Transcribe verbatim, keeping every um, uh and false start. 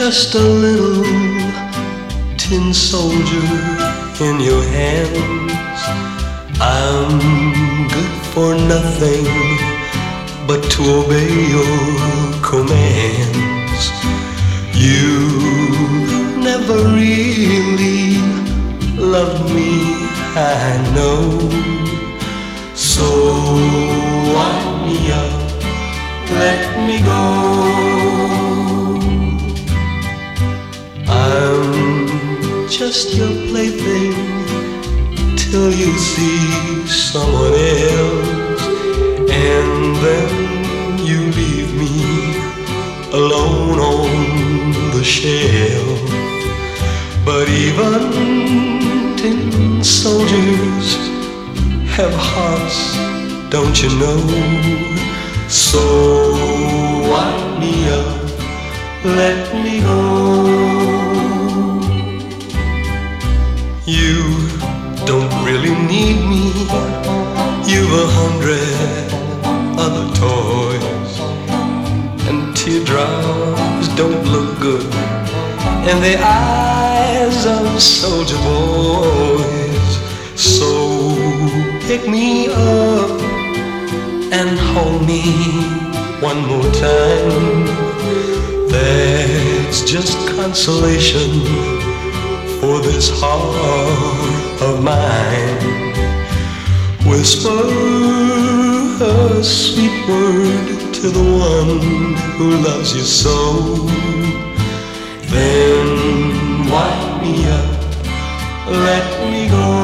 just a little tin soldier in your hands. I'm good for nothing but to obey your commands. You never really loved me, I know. So wind me up, let me go. I'm just your plaything till you see someone else, and then you leave me alone on the shelf. But even tin soldiers have hearts, don't you know? So wind me up, let me go. You don't really need me, you've a hundred other toys, and teardrops don't look good in the eyes of soldier boys. So pick me up and hold me one more time. That's just consolation for this heart of mine. Whisper a sweet word to the one who loves you so. Then wind me up, let me go.